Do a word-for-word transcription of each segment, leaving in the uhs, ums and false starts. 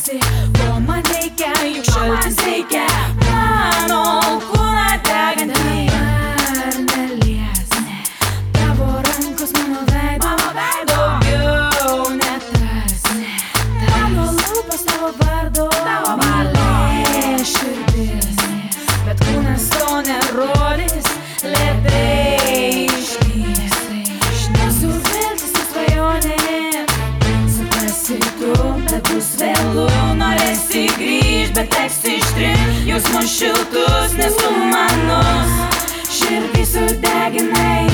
esi, ko man reikia, juk šaltis reikia mano kūną degantį. Dabar nelies tavo rankos mano veido, daugiau netars tavo lūpos, tavo vardo, tavo valia širdis, bet kūnas to nerodys, lėtai išnys. Nesu viltis, tu svajonė, suprasi tu, bet bus vėlu. Norėsi grįžt, bet teks ištrint jausmus šiltus, nes tu manus širdį sudeginai.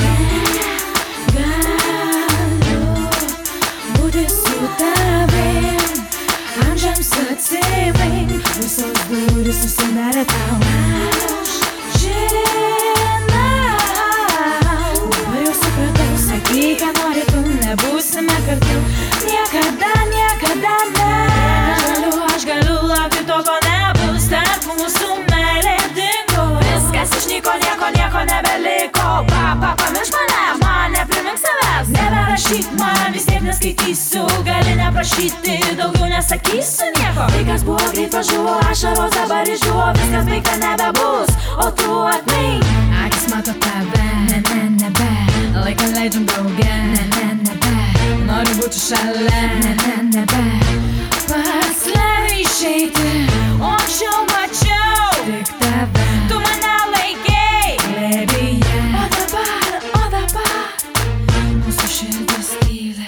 Galiu būti su tavim, amžiams atsimink, visos durys užsidarė tau. Aš žinau, dabar jau supratau, sakyk, ką nori, tu nebūsime kartu. Niekada, niekada ne. Aš galiu, aš galiu laukti to, ko nebus, tarp mūsų meilė dingo. Viskas išnyko, nieko, nieko nebeliko. Papa, pamiršk mane, man neprimink savęs. Neberašyk man, vis tiek neskaitysiu. Gali neprašyti, daugiau nesakysiu nieko. Tai kas buvo greit pažuvo, ašaros dabar išžuvo. Viskas baigta nebebus, o tu atmink. Akis mato tave, ne, ne, nebe. Laiką leidžiam drauge, ne, ne, nebe. Noriu būti šalia, ne, ne, nebe. Pats lemia išeiti, o anksčiau mačiau tik tave. Tu mane laikei glėbyje, o dabar, o dabar mūsų širdis tyli.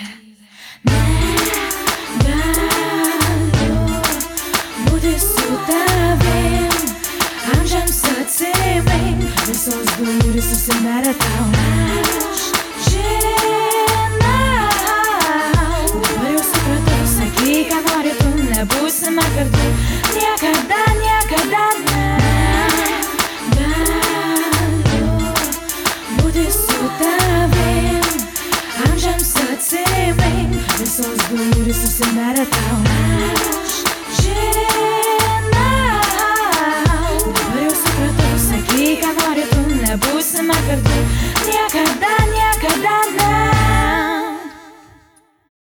Negaliu būti su tavim, amžiams atsimink, visos durys užsimerė tau. Aš žinau, dabar jau supratau, sakyk, ką nori, tu nebūsime kartu. Niekada, niekada ne. Galiu būti su tavim, amžiams atsimink, visos durys užsimerė tau. Aš žinau, dabar jau supratau, sakyk, ką nori, tu nebūsime kartu. Niekada,